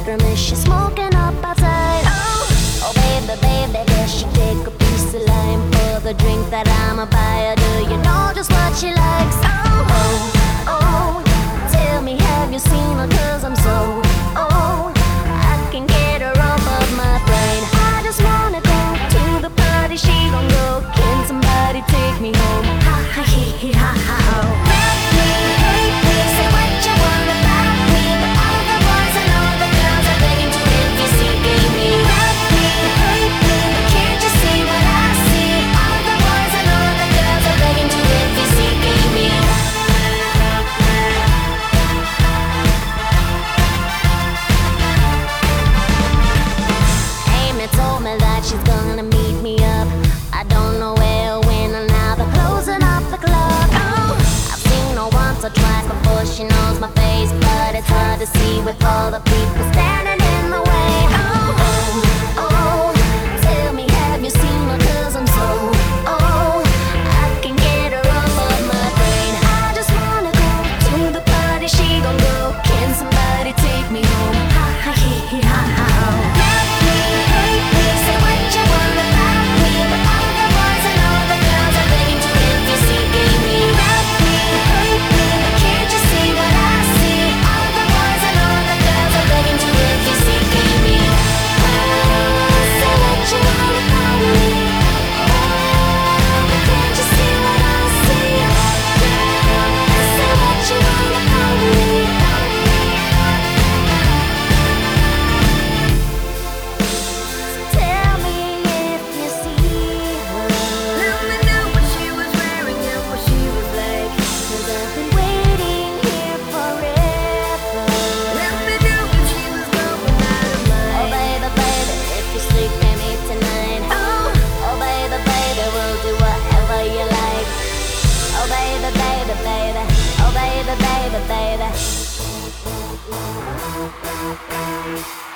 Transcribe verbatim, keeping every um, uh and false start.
bedroom is she smoking up outside? Oh, oh baby, baby, does she take a piece of lime for the drink that I'ma buy her? Do you know just what she likes? Oh, oh, oh, tell me, have you seen her? Cause I'm so old, I can get her off of my brain. I just wanna go to the party, she gon' go. Can somebody take me home? Ha ha he he ha ha ho. Love me, hate me, say what you want about me, but all the boys and all the girls are begging to investigate me. Love me, hate me, but can't you see what I see? All the boys and all the girls are begging to investigate me. Amy told me that she's gonna meet me up. I don't know where or when, or now they're closing up the club. Oh, I've seen her once or twice before she knows my face, but it's hard to see with all the people standing in the way. Oh, oh, oh, tell me, have you seen her? Cause I'm so old, I can get her off of my brain. I just wanna go to the party, she gon' go. Can somebody take me home? Ha ha he he ha ha ho. Love me, hate me, say what you want about me, but all the boys and all the girls are begging to investigate me. Love me, hate me, but can't you see what I see? All the boys and all the girls are begging to investigate me. Oh, say what you want about me. Oh, but can't you see what I see? Say what you want about me. Tell me if you see her. Let me know what she was wearing and what she was like, cause I've been waiting here forever. Let me know if she was going out of mind. Oh baby, baby, if you sleep with me tonight. Oh, oh baby, baby, we'll do whatever you like. Oh baby, baby, baby, oh baby, baby, baby.